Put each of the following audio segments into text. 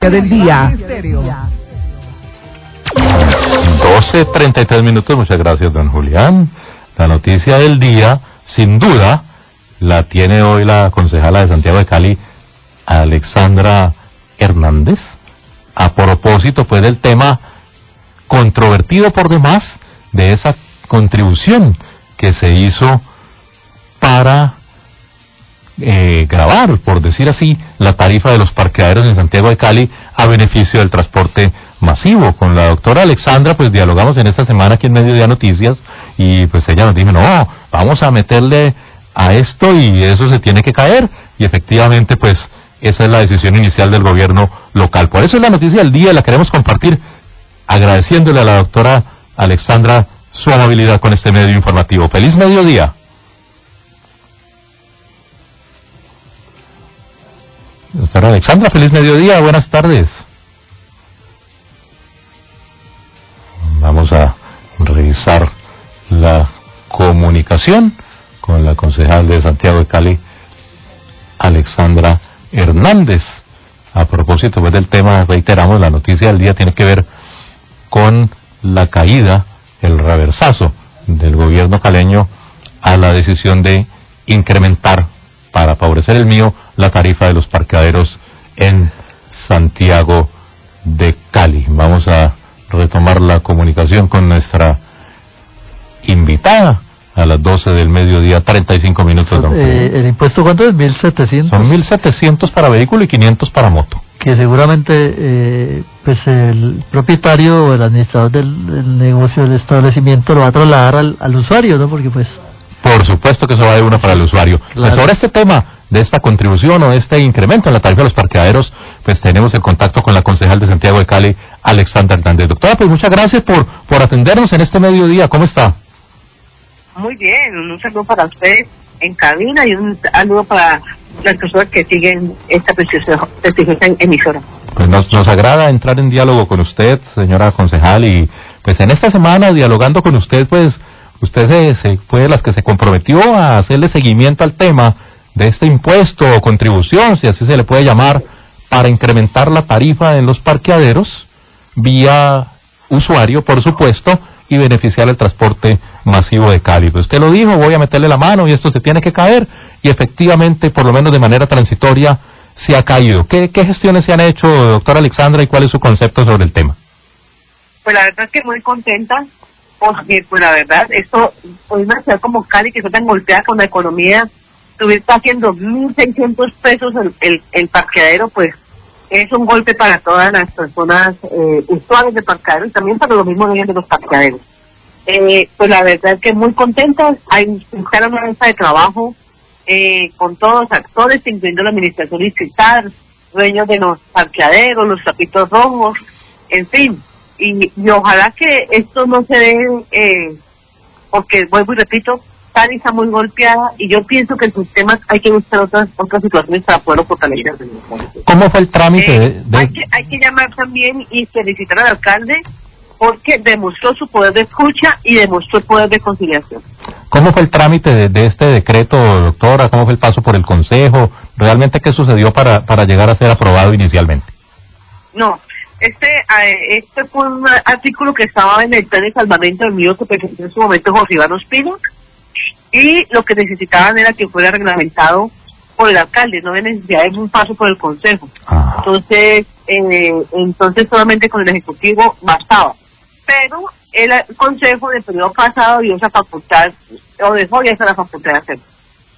noticia del día. 12:33 minutos, muchas gracias, don Julián. La noticia del día, sin duda, la tiene hoy la concejala de Santiago de Cali, Alexandra Hernández, a propósito pues del tema controvertido por demás de esa contribución que se hizo para gravar, por decir así, la tarifa de los parqueaderos en Santiago de Cali a beneficio del transporte masivo. Con la doctora Alexandra pues dialogamos en esta semana aquí en Mediodía Noticias y pues ella nos dijo, no, vamos a meterle a esto y eso se tiene que caer, y efectivamente pues esa es la decisión inicial del gobierno local. Por eso es la noticia del día, la queremos compartir agradeciéndole a la doctora Alexandra su amabilidad con este medio informativo. ¡Feliz mediodía! Doctora Alexandra, feliz mediodía, buenas tardes. Vamos a revisar la comunicación con la concejal de Santiago de Cali, Alexandra Hernández. A propósito pues del tema, reiteramos, la noticia del día tiene que ver con la caída, el reversazo del gobierno caleño a la decisión de incrementar, para favorecer el mío, la tarifa de los parqueaderos en Santiago de Cali. Vamos a retomar la comunicación con nuestra invitada a las 12 del mediodía, 35 minutos. ¿El impuesto cuánto es? 1.700. Son 1.700 para vehículo y 500 para moto. Que seguramente pues el propietario o el administrador del negocio, del establecimiento, lo va a trasladar al usuario, ¿no? Porque pues... Por supuesto que eso va de uno para el usuario. Claro. Pues sobre este tema de esta contribución o de este incremento en la tarifa de los parqueaderos, pues tenemos el contacto con la concejal de Santiago de Cali, Alexandra Hernández. Doctora, pues muchas gracias por atendernos en este mediodía. ¿Cómo está? Muy bien, un saludo para usted en cabina y un saludo para las personas que siguen esta preciosa emisora. Pues nos agrada entrar en diálogo con usted, señora concejal, y pues en esta semana dialogando con usted, pues usted fue de las que se comprometió a hacerle seguimiento al tema de este impuesto o contribución, si así se le puede llamar, para incrementar la tarifa en los parqueaderos vía usuario, por supuesto, y beneficiar el transporte masivo de Cali. Pues usted lo dijo, voy a meterle la mano y esto se tiene que caer, y efectivamente, por lo menos de manera transitoria, se ha caído. ¿Qué gestiones se han hecho, doctora Alexandra, y cuál es su concepto sobre el tema? Pues la verdad es que muy contenta, porque pues la verdad, esto, hoy una ciudad como Cali, que está tan golpeada con la economía, está haciendo 1.600 pesos el parqueadero, pues es un golpe para todas las personas usuarios de parqueaderos y también para los mismos dueños de los parqueaderos. Pues la verdad es que muy contentas, hay una mesa de trabajo con todos los actores, incluyendo la administración distrital, dueños de los parqueaderos, los tapitos rojos, en fin, y ojalá que esto no se dé, porque vuelvo y repito, Cali está muy golpeada y yo pienso que el sistema hay que buscar otras situaciones para poderlo fortalecer. ¿Cómo fue el trámite? Hay que llamar también y felicitar al alcalde porque demostró su poder de escucha y demostró el poder de conciliación. ¿Cómo fue el trámite de este decreto, doctora? ¿Cómo fue el paso por el consejo? ¿Realmente qué sucedió para llegar a ser aprobado inicialmente? No, este fue un artículo que estaba en el plan de salvamento del mío que presentó en su momento José Iván Ospina, y lo que necesitaban era que fuera reglamentado por el alcalde, no había necesidad de un paso por el consejo. Entonces solamente con el ejecutivo bastaba. Pero el consejo del periodo pasado dio esa facultad, o dejó ya esa la facultad de hacerlo.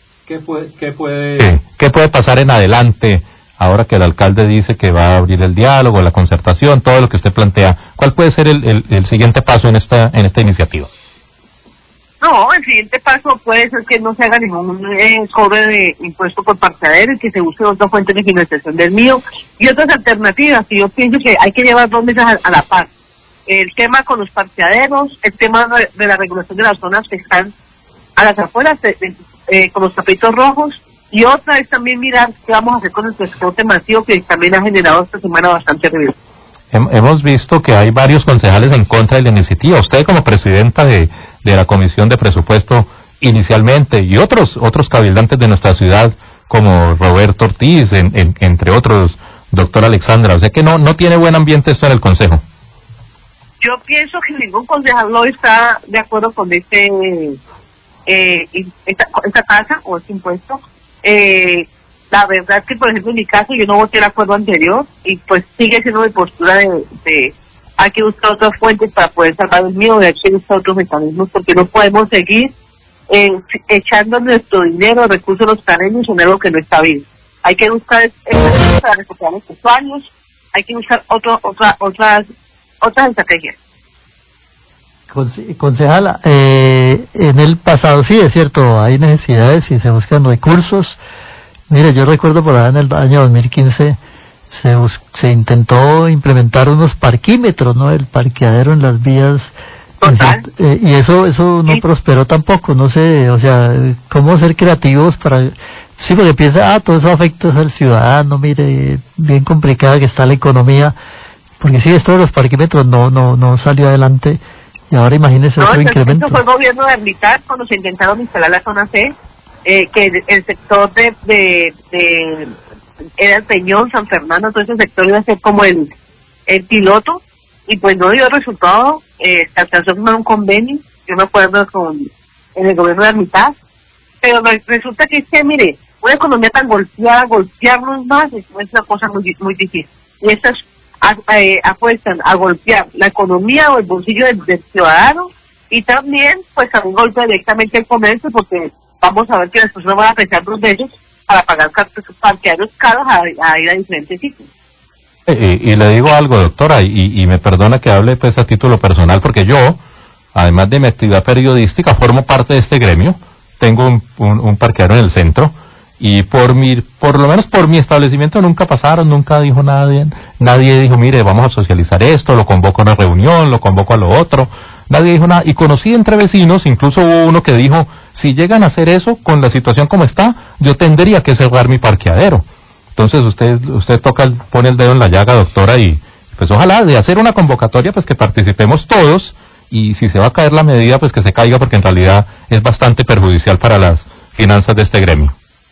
¿Qué puede pasar en adelante, ahora que el alcalde dice que va a abrir el diálogo, la concertación, todo lo que usted plantea? ¿Cuál puede ser el siguiente paso en esta iniciativa? No, el siguiente paso puede ser que no se haga ningún cobro de impuesto por parqueadero y que se use otra fuente de financiación del mío y otras alternativas. Y yo pienso que hay que llevar dos mesas a la par. El tema con los parqueaderos, el tema de la regulación de las zonas que están a las afueras con los tapitos rojos, y otra es también mirar qué vamos a hacer con el transporte masivo, que también ha generado esta semana bastante ruido. Hemos visto que hay varios concejales en contra de la iniciativa. Usted como presidenta de la Comisión de Presupuesto inicialmente, y otros cabildantes de nuestra ciudad, como Roberto Ortiz, entre otros doctora Alexandra. O sea que no tiene buen ambiente esto en el Consejo. Yo pienso que ningún concejal no está de acuerdo con esta tasa o este impuesto. La verdad que, por ejemplo, en mi caso, yo no voté el acuerdo anterior y pues sigue siendo mi postura de hay que buscar otras fuentes para poder salvar el mío, hay que buscar otros mecanismos, porque no podemos seguir echando nuestro dinero, recursos de los caleños en algo que no está bien. Hay que buscar para recuperar los usuarios, hay que buscar otras estrategias. Concejala, en el pasado sí, es cierto, hay necesidades y se buscan recursos. Mire, yo recuerdo por allá en el año 2015 se intentó implementar unos parquímetros, ¿no? El parqueadero en las vías. Total. Y eso no Sí. prosperó tampoco, no sé, o sea, cómo ser creativos para... Sí, porque piensa, todo eso afecta al ciudadano, mire, bien complicada que está la economía, porque sí, esto de los parquímetros no salió adelante, y ahora imagínese otro incremento. Eso fue el gobierno de Hermitage cuando se intentaron instalar la zona C, que el sector era el Peñón, San Fernando, todo ese sector iba a ser como el piloto, y pues no dio resultado. Se alcanzó a firmar un convenio, yo me acuerdo en el gobierno de Hermitage, pero resulta que mire, una economía tan golpeada, golpearnos más es una cosa muy difícil, y estas apuestan a golpear la economía o el bolsillo del ciudadano, y también pues a un golpe directamente al comercio, porque vamos a ver que las personas van a prestar dos veces para pagar parqueaderos caros a ir a diferentes sitios. Y le digo algo, doctora, y me perdona que hable pues a título personal, porque yo, además de mi actividad periodística, formo parte de este gremio. Tengo un parqueadero en el centro, y por lo menos por mi establecimiento nunca pasaron, nunca dijo nadie dijo, mire, vamos a socializar esto, lo convoco a una reunión, lo convoco a lo otro, nadie dijo nada, y conocí entre vecinos, incluso hubo uno que dijo, si llegan a hacer eso, con la situación como está, yo tendría que cerrar mi parqueadero. Entonces usted pone el dedo en la llaga, doctora, y pues ojalá de hacer una convocatoria, pues que participemos todos, y si se va a caer la medida, pues que se caiga, porque en realidad es bastante perjudicial para las finanzas de este gremio.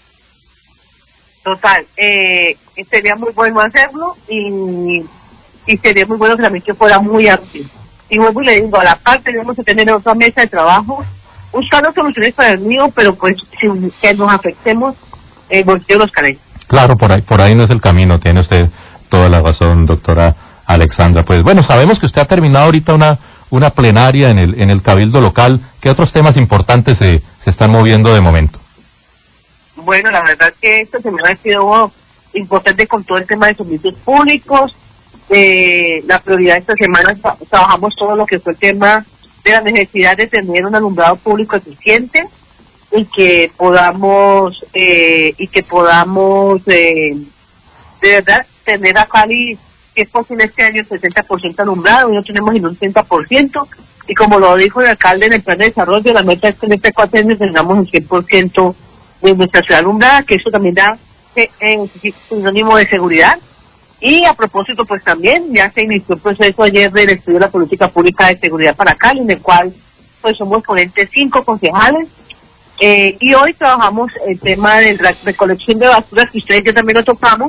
Total, sería muy bueno hacerlo, y sería muy bueno que también que fuera muy amplio. Y vuelvo y le digo, a la par tenemos que tener otra mesa de trabajo, buscando soluciones para el mío, pero pues sin que nos afectemos el bolsillo de los caleños. Claro, por ahí no es el camino, tiene usted toda la razón, doctora Alexandra. Pues bueno, sabemos que usted ha terminado ahorita una plenaria en el Cabildo local. ¿Qué otros temas importantes se están moviendo de momento? Bueno, la verdad que esta semana ha sido importante con todo el tema de servicios públicos. La prioridad de esta semana trabajamos todo lo que fue el tema de la necesidad de tener un alumbrado público eficiente, y que podamos de verdad tener a Cali, que es posible este año, el 60% alumbrado, y no tenemos ni un 30%, y como lo dijo el alcalde en el plan de desarrollo, la meta es que en este 4 años tengamos el 100% de nuestra ciudad alumbrada, que eso también da sinónimo de seguridad. Y a propósito, pues también ya se inició el proceso ayer del estudio de la política pública de seguridad para Cali, en el cual pues somos ponentes 5 concejales. Y hoy trabajamos el tema de la recolección de basuras, que ustedes ya también lo tocamos,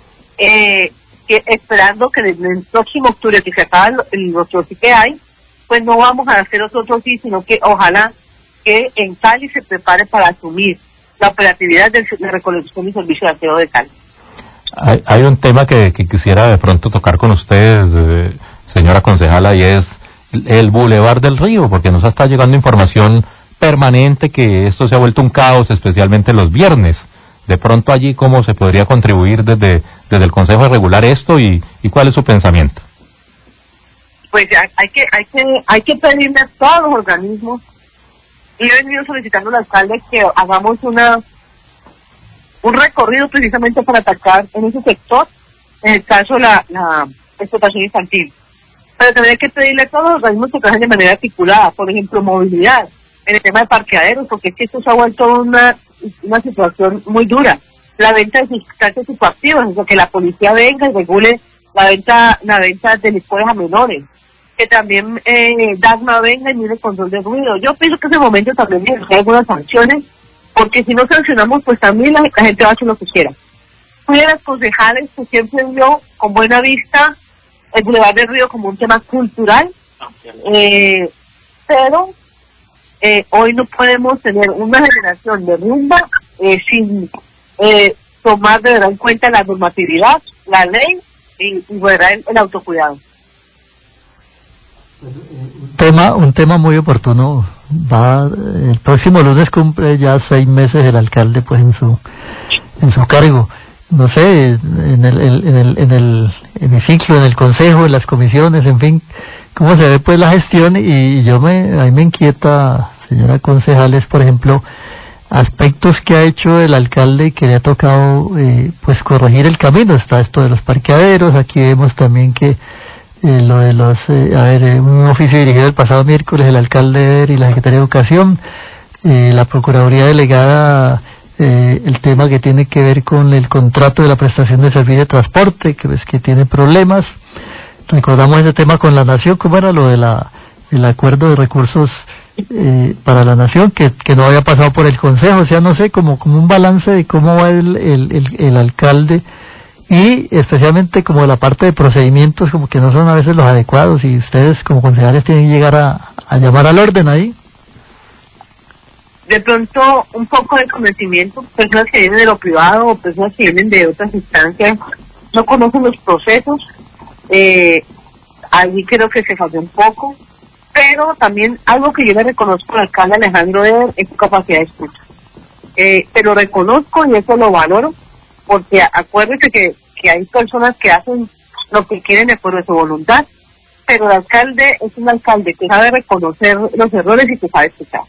esperando que en el próximo octubre, que se acaba los troces que hay, pues no vamos a hacer otros sí, sino que ojalá que en Cali se prepare para asumir la operatividad de la recolección y servicio de aseo de Cali. Hay un tema que quisiera de pronto tocar con usted, señora concejala, y es el Boulevard del Río, porque nos está llegando información permanente que esto se ha vuelto un caos, especialmente los viernes. De pronto allí, ¿cómo se podría contribuir desde el Consejo a regular esto, y cuál es su pensamiento? Pues hay que pedirle a todos los organismos, y he venido solicitando al alcalde que hagamos un recorrido precisamente para atacar en ese sector, en el caso la explotación infantil. Pero también hay que pedirle a todos los organismos que trabajen de manera articulada, por ejemplo, movilidad, en el tema de parqueaderos, porque es que esto se ha vuelto una situación muy dura. La venta de sustancias psicoactivas, o sea, que la policía venga y regule la venta de licores a menores, que también DASMA venga y mire el control de ruido. Yo pienso que en ese momento también hay algunas sanciones, porque si no sancionamos, pues también la gente va a hacer lo que quiera. fui de las concejales que siempre vio con buena vista el Boulevard del Río como un tema cultural, pero hoy no podemos tener una generación de rumba sin tomar de verdad en cuenta la normatividad, la ley y verdad el autocuidado. Un tema muy oportuno. El próximo lunes cumple ya 6 meses el alcalde pues en su cargo. No sé, en el hemiciclo, en el consejo, en las comisiones, en fin, cómo se ve pues la gestión. Y a mí me inquieta, señora concejales, por ejemplo, aspectos que ha hecho el alcalde que le ha tocado pues corregir el camino. Está esto de los parqueaderos. Aquí vemos también que lo de los un oficio dirigido el pasado miércoles el alcalde y la Secretaría de Educación, la Procuraduría Delegada, el tema que tiene que ver con el contrato de la prestación de servicio de transporte, que tiene problemas. Recordamos ese tema con la Nación, cómo era lo de el acuerdo de recursos para la Nación, que no había pasado por el Consejo. O sea, no sé, como un balance de cómo va el alcalde, y especialmente como la parte de procedimientos como que no son a veces los adecuados, y ustedes como concejales tienen que llegar a llamar al orden ahí. De pronto un poco de conocimiento, personas que vienen de lo privado o personas que vienen de otras instancias no conocen los procesos, allí creo que se falló un poco, pero también algo que yo le reconozco al alcalde Alejandro es su capacidad de escucha, pero reconozco y eso lo valoro, porque acuérdese que hay personas que hacen lo que quieren de acuerdo a su voluntad, pero el alcalde es un alcalde que sabe reconocer los errores y que sabe escuchar.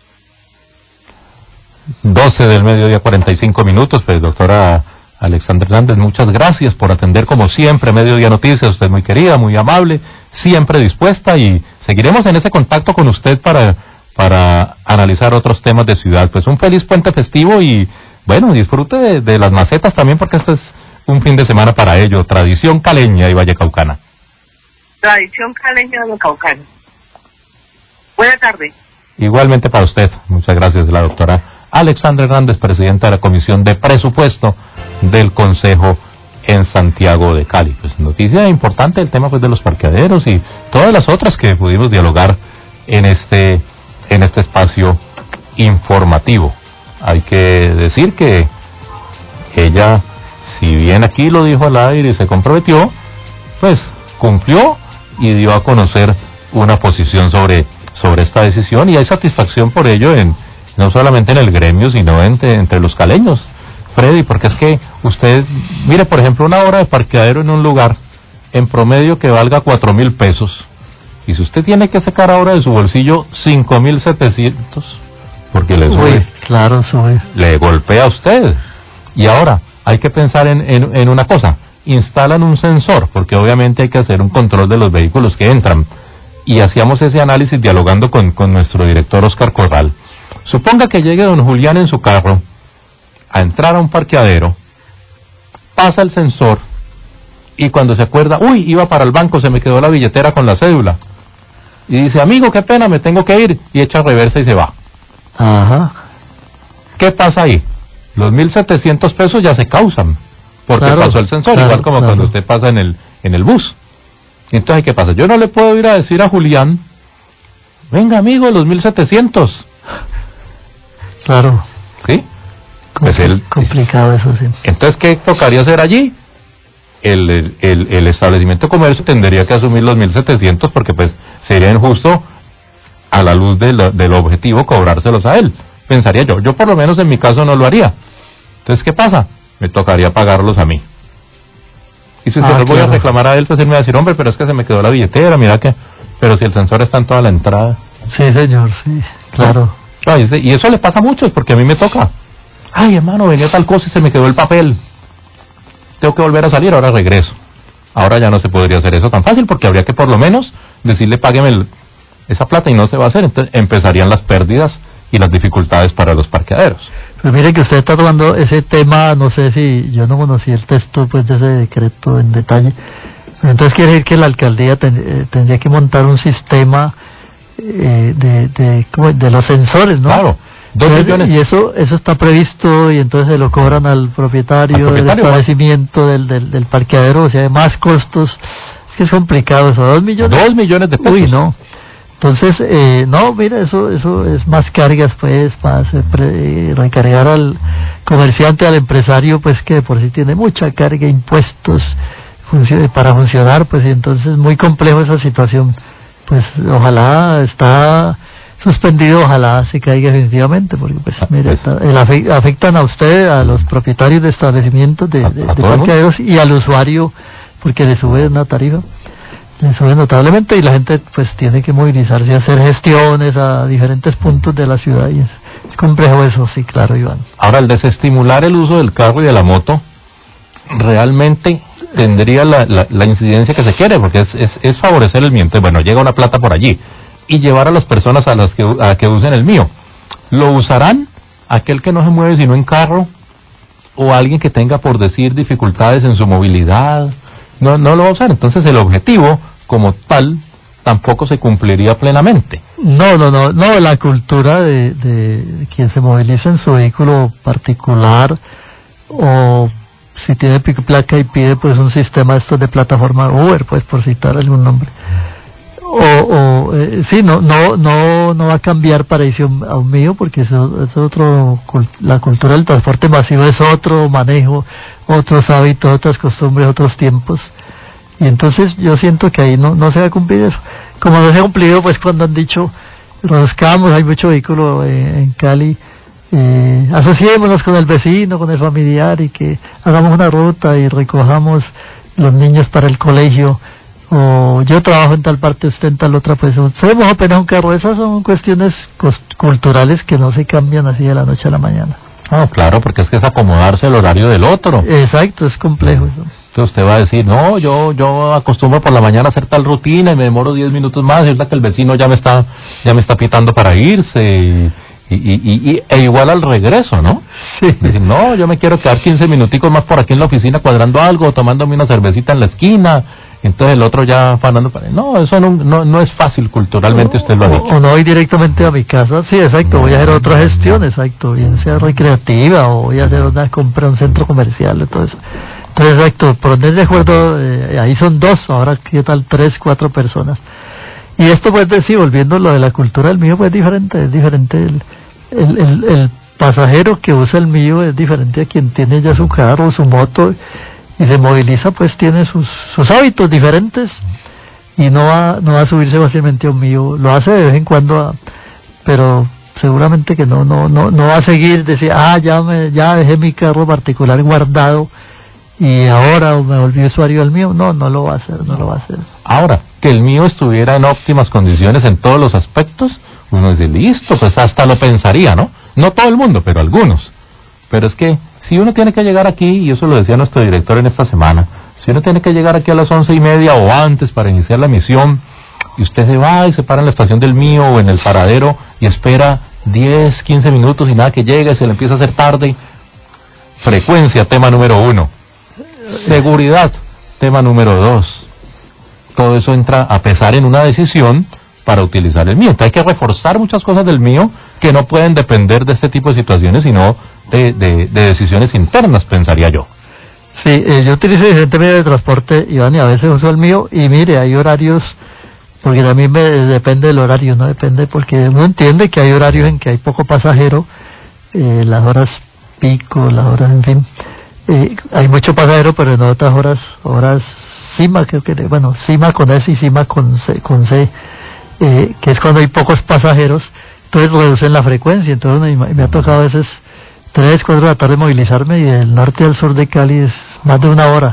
12 del mediodía, 45 minutos, pues doctora Alexandra Hernández, muchas gracias por atender como siempre Mediodía Noticias. Usted muy querida, muy amable, siempre dispuesta, y seguiremos en ese contacto con usted para analizar otros temas de ciudad. Pues un feliz puente festivo y bueno, disfrute de las macetas también, porque este es un fin de semana para ello. Tradición caleña y vallecaucana. Tradición caleña y vallecaucana. Buena tarde. Igualmente para usted. Muchas gracias, la doctora Alexandra Hernández, presidenta de la Comisión de Presupuesto del Consejo en Santiago de Cali. Pues noticia importante el tema pues de los parqueaderos y todas las otras que pudimos dialogar en este espacio informativo. Hay que decir que ella, si bien aquí lo dijo al aire y se comprometió, pues cumplió y dio a conocer una posición sobre esta decisión, y hay satisfacción por ello no solamente en el gremio, sino entre los caleños, Freddy, porque es que usted, mire, por ejemplo, una hora de parqueadero en un lugar, en promedio que valga 4.000 pesos, y si usted tiene que sacar ahora de su bolsillo 5.700, porque le sube. Uy, claro, sube. Le golpea a usted. Y ahora, hay que pensar en una cosa, instalan un sensor, porque obviamente hay que hacer un control de los vehículos que entran, y hacíamos ese análisis dialogando con nuestro director Oscar Corral. Suponga que llegue don Julián en su carro a entrar a un parqueadero, pasa el sensor y cuando se acuerda, uy, iba para el banco, se me quedó la billetera con la cédula, y dice, amigo, qué pena, me tengo que ir, y echa reversa y se va. Ajá. ¿Qué pasa ahí? Los 1.700 pesos ya se causan porque claro, pasó el sensor, igual como cuando usted pasa en el bus. Entonces, ¿qué pasa? Yo no le puedo ir a decir a Julián, venga amigo, los 1.700. Claro. ¿Sí? Pues complicado eso, sí. Entonces, ¿qué tocaría hacer allí? El establecimiento de comercio tendría que asumir los 1.700 porque pues sería injusto a la luz del objetivo cobrárselos a él. Pensaría yo por lo menos en mi caso no lo haría. Entonces, ¿qué pasa? Me tocaría pagarlos a mí. Y si se los voy a reclamar a él, pues él me va a decir, hombre, pero es que se me quedó la billetera, mira que... Pero si el sensor está en toda la entrada. Sí, señor, sí, claro. No, y eso le pasa a muchos, porque a mí me toca. Ay, hermano, venía tal cosa y se me quedó el papel. Tengo que volver a salir, ahora regreso. Ahora ya no se podría hacer eso tan fácil, porque habría que por lo menos decirle, págueme esa plata, y no se va a hacer. Entonces empezarían las pérdidas y las dificultades para los parqueaderos. Pues mire que usted está tomando ese tema, no sé si yo no conocí el texto pues de ese decreto en detalle, pero entonces quiere decir que la alcaldía tendría que montar un sistema de los sensores, ¿no? Claro, 2 millones. Y eso está previsto, y entonces se lo cobran al propietario del establecimiento, del parqueadero, o sea, hay más costos. Es que es complicado eso, 2 millones. 2 millones de pesos. Uy, no. Entonces, no, mira, eso es más cargas, pues, para recargar al comerciante, al empresario, pues, que de por sí tiene mucha carga, impuestos, para funcionar, pues, y entonces muy complejo esa situación. Pues, ojalá está suspendido, ojalá se caiga definitivamente, porque, pues, mira, afectan a usted, a los propietarios de establecimientos, de parqueaderos, y al usuario, porque le sube una tarifa. Le sube notablemente, y la gente pues tiene que movilizarse a hacer gestiones a diferentes puntos de la ciudad, y es complejo eso, sí, claro, Iván. Ahora, el desestimular el uso del carro y de la moto realmente tendría la incidencia que se quiere, porque es favorecer el mío. Entonces, bueno, llega una plata por allí y llevar a las personas a que usen el mío. ¿Lo usarán aquel que no se mueve sino en carro, o alguien que tenga, por decir, dificultades en su movilidad? No lo va a usar. Entonces el objetivo como tal tampoco se cumpliría plenamente. No, la cultura de quien se moviliza en su vehículo particular, o si tiene pico placa y pide pues un sistema estos de plataforma Uber, pues, por citar algún nombre, sí, no va a cambiar para irse a un mío, porque es otro, la cultura del transporte masivo es otro manejo, otros hábitos, otras costumbres, otros tiempos, y entonces yo siento que ahí no se va a cumplir eso, como no se ha cumplido pues cuando han dicho, reduzcamos, hay mucho vehículo en Cali, asociémonos con el vecino, con el familiar, y que hagamos una ruta y recojamos los niños para el colegio, o yo trabajo en tal parte, usted en tal otra, pues sabemos apenas un carro. Esas son cuestiones culturales que no se cambian así de la noche a la mañana. Claro, porque es que es acomodarse al horario del otro. Exacto, es complejo eso. Entonces usted va a decir, no, yo acostumbro por la mañana a hacer tal rutina y me demoro 10 minutos más, y es la que el vecino ya me está pitando para irse, e igual al regreso, ¿no? Sí. Decir, no, yo me quiero quedar 15 minuticos más por aquí en la oficina cuadrando algo, tomándome una cervecita en la esquina. Entonces el otro ya fanando para... No, eso no es fácil culturalmente, usted lo ha dicho. O no voy directamente a mi casa, sí, exacto, voy a hacer otra gestión, exacto, bien sea recreativa, o voy a hacer una compra en un centro comercial, todo eso. Entonces, exacto, poner de acuerdo, ahí son 2, ahora qué tal 3, 4 personas. Y esto pues sí, volviendo a lo de la cultura del mío, pues es diferente, el pasajero que usa el mío es diferente a quien tiene ya su carro, su moto, y se moviliza, pues tiene sus hábitos diferentes, y no va a subirse fácilmente a un mío. Lo hace de vez en cuando, pero seguramente que no va a seguir, decir, ya dejé mi carro particular guardado y ahora me volví usuario del mío. No lo va a hacer. Ahora, que el mío estuviera en óptimas condiciones en todos los aspectos, uno dice, listo, pues hasta lo pensaría, ¿no? No todo el mundo, pero algunos. Pero es que si uno tiene que llegar aquí, y eso lo decía nuestro director en esta semana, si uno tiene que llegar aquí a las 11:30 o antes para iniciar la misión, y usted se va y se para en la estación del mío o en el paradero y espera 10, 15 minutos y nada que llegue, se le empieza a hacer tarde. Frecuencia, tema número 1. Seguridad, tema número 2. Todo eso entra a pesar en una decisión para utilizar el mío. Entonces hay que reforzar muchas cosas del mío que no pueden depender de este tipo de situaciones, sino de decisiones internas, pensaría yo. Sí, yo utilizo diferentes medios de transporte, Iván, y a veces uso el mío, y mire, hay horarios, porque también depende del horario, no depende, porque uno entiende que hay horarios en que hay poco pasajero, las horas pico, las horas, en fin, hay mucho pasajero, pero en otras horas cima, creo que, bueno, cima con S y cima con C, que es cuando hay pocos pasajeros, entonces reducen la frecuencia. Entonces me ha tocado a veces 3, 4 de la tarde movilizarme, y del norte al sur de Cali es más de una hora,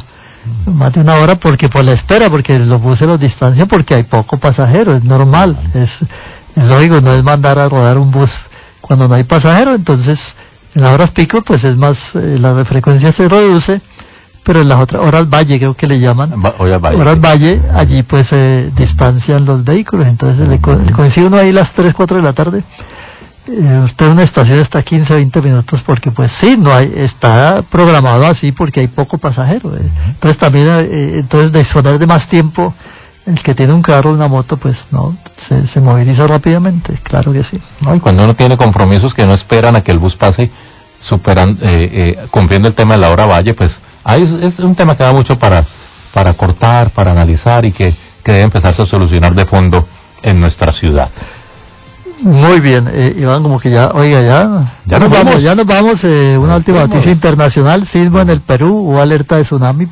porque por la espera, porque los buses los distancian, porque hay poco pasajero, es normal, es lógico, no es mandar a rodar un bus cuando no hay pasajero. Entonces en las horas pico pues es más, la frecuencia se reduce, pero en las otras horas valle, creo que le llaman, horas valle, allí pues se distancian los vehículos. Entonces le coincide uno ahí las 3, 4 de la tarde, usted en una estación está 15, 20 minutos, porque pues sí, está programado así porque hay poco pasajero, entonces también, entonces disponer de más tiempo El que tiene un carro o una moto, pues no, se moviliza rápidamente, claro que sí. No, y cuando uno tiene compromisos que no esperan a que el bus pase, cumpliendo el tema de la hora valle, pues ahí es un tema que da mucho para cortar, para analizar y que debe empezarse a solucionar de fondo en nuestra ciudad. Muy bien, Iván, como que ya nos vamos, una última noticia internacional: sismo en el Perú o alerta de tsunami